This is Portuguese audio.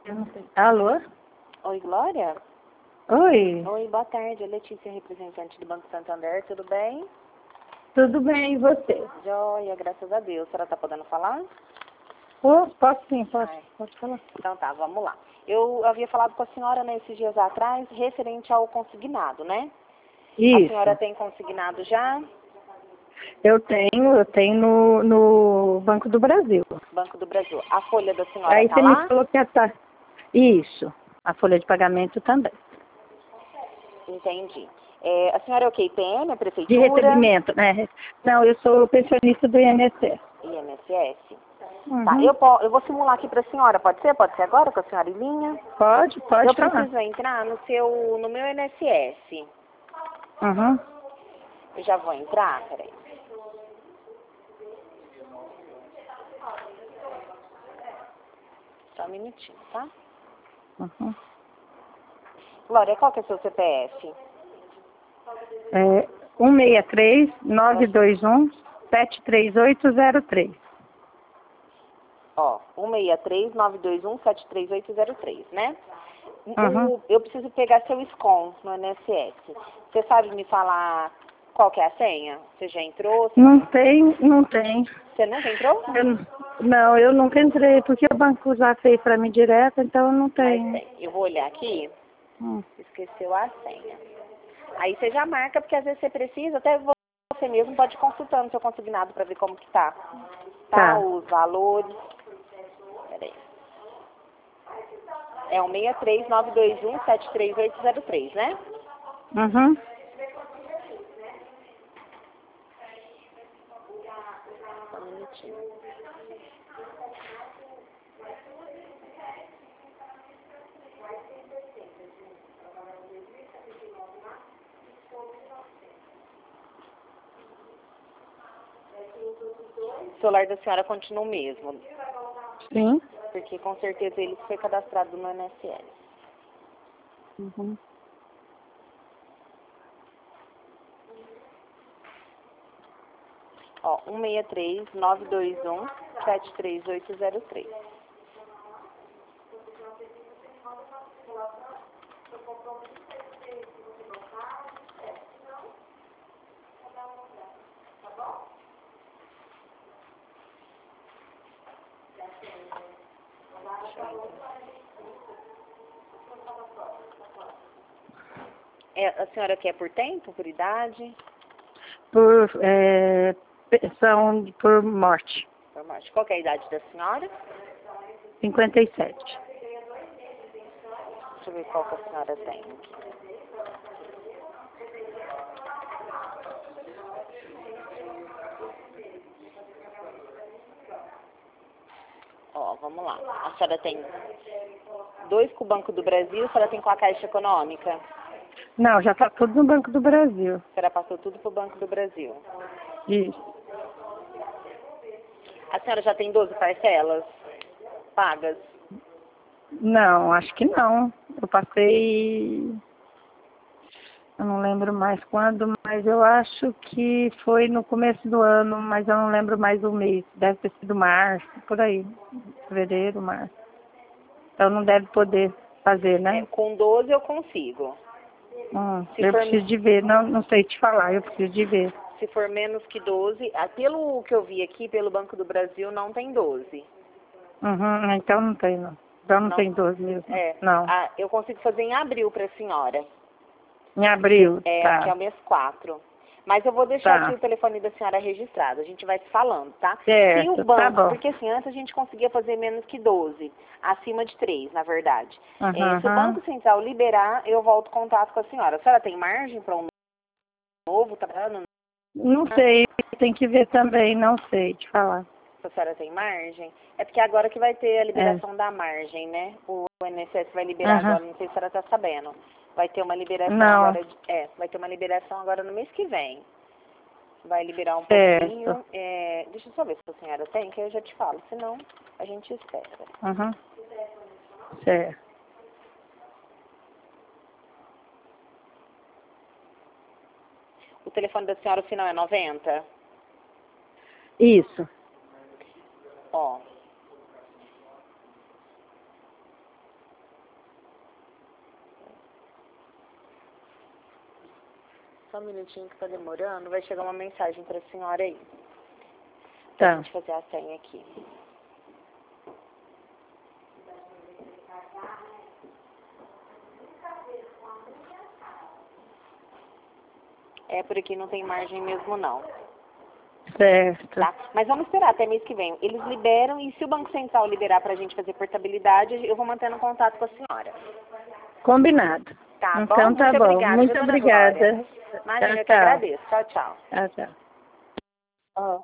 Eu não sei. Alô? Oi, Glória? Oi, Oi, boa tarde. É Letícia, representante do Banco Santander. Tudo bem? tudo bem e você? Joia, graças a Deus. A senhora tá podendo falar? Posso sim, Ai, pode falar. então tá, vamos lá. Eu havia falado com a senhora, né, esses dias atrás, referente ao consignado, né? A senhora Isso, tem consignado já? eu tenho no Banco do Brasil. Banco do Brasil. A folha da senhora Aí tá você me lá? falou que tá. Isso, a folha de pagamento também. Entendi. A senhora é o quê? IPM, a De prefeitura? recebimento, né? Não, eu sou pensionista do INSS. INSS? Tá, Uhum. eu vou simular aqui pra senhora, pode ser? Pode ser agora com a senhora em linha? Pode Eu falar. preciso entrar no meu INSS. Uhum. Eu já vou entrar, peraí. Só um minutinho, tá? Uhum. Glória, qual que é o seu CPF? É 163-921-73803. Ó, 163-921-73803, né? Uhum. Eu preciso pegar seu SCON no INSS. Você sabe me falar qual que é a senha? Você já entrou? Não tem, não tem. Você nunca entrou? Não, eu nunca entrei, porque o banco já fez para mim direto, então eu não Mas tenho. tem. Eu vou olhar aqui. Hum. Esqueceu a senha. Aí você já marca, porque às vezes você precisa, até você mesmo pode ir consultando seu consignado para ver como que tá. Tá, Tá. os valores. Peraí. É o 63921-73803, né? Uhum. Só um minutinho. O celular da senhora continua o mesmo, Sim. porque com certeza ele foi cadastrado no INSS. Uhum. Ó, 163-921-73803. A senhora quer por tempo, por idade? Pensão por morte. Por morte. Qual que é a idade da senhora? 57. Deixa eu ver qual que a senhora tem. Ó, vamos lá. A senhora tem 2 com o Banco do Brasil, a senhora tem com a Caixa Econômica. Não, já está tudo no Banco do Brasil. A senhora passou tudo pro Banco do Brasil. Isso. A senhora já tem 12 parcelas pagas? Não, acho que não. Eu passei. Eu não lembro mais quando, mas eu acho que foi no começo do ano, mas eu não lembro mais o mês. Deve ter sido março, por aí. Fevereiro, março. Então não deve poder fazer, né? Com 12 eu consigo. Se Eu for, preciso de ver, não sei te falar, eu preciso de ver. se for menos que 12, pelo que eu vi aqui, pelo Banco do Brasil, não tem 12. Uhum, então não tem, não. Então não Não, tem 12 mesmo. Não. eu consigo fazer em abril para a senhora. Em abril, Que é tá, o mês 4. Mas eu vou deixar aqui tá. o telefone da senhora registrado. A gente vai se falando, tá? Se o Certo, tá banco, bom. porque assim, antes a gente conseguia fazer menos que 12, acima de 3, na verdade. Se o Uhum. Banco Central liberar, eu volto contato com a senhora. A senhora tem margem para um novo trabalho? Não sei, tem que ver também, não sei te falar. Se a senhora tem margem? É porque agora que vai ter a É. liberação da margem, né? O INSS vai liberar Uhum. agora, não sei se a senhora está sabendo. Vai ter uma liberação Não, agora, vai ter uma liberação agora no mês que vem. Vai liberar um certo. pouquinho. Deixa eu só ver se a senhora tem, que eu já te falo. Senão, a gente espera. Uhum. Certo. O telefone da senhora, o final é 90? Isso. Ó. só um minutinho que tá demorando. Vai chegar uma mensagem pra senhora aí. Tá. Pra gente fazer a senha aqui. É, por aqui não tem margem mesmo, não. Certo. Tá? Mas vamos esperar até mês que vem. Eles liberam e se o Banco Central liberar pra gente fazer portabilidade, eu vou mantendo contato com a senhora. Combinado. Tá Então bom? tá Muito bom. obrigada, Muito viu, dona obrigada. Glória? Imagina, eu que Tchau. agradeço. Tchau, tchau. Tchau, tchau. Ó.